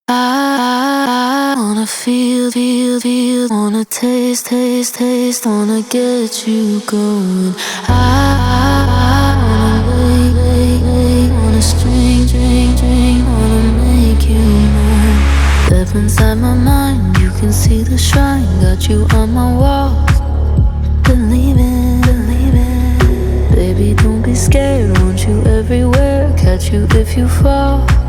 I wanna feel, wanna taste, wanna get you going. I wanna wait, wanna string, wanna make you mine. Step inside my mind, you can see the shrine. Got you on my walls, believing. Baby, don't be scared, want you everywhere. Catch you if you fall.